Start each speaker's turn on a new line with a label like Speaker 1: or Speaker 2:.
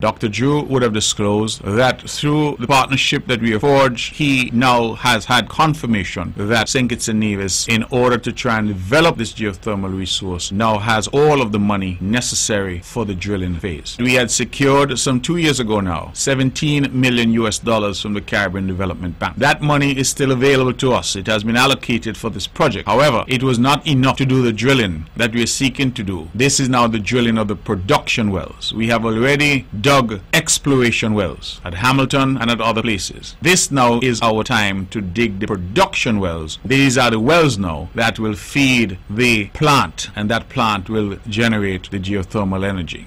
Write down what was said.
Speaker 1: Dr. Drew would have disclosed that through the partnership that we have forged, he now has had confirmation that St. Kitts and Nevis, in order to try and develop this geothermal resource, now has all of the money necessary for the drilling phase. We had secured some 2 years ago now $17 million from the Caribbean Development Bank. That money is still available to us. It has been allocated for this project. However, it was not enough to do the drilling that we are seeking to do. This is now the drilling of the production wells. We have already dug exploration wells at Hamilton and at other places. This now is our time to dig the production wells. These are the wells now that will feed the plant, and that plant will generate the geothermal energy.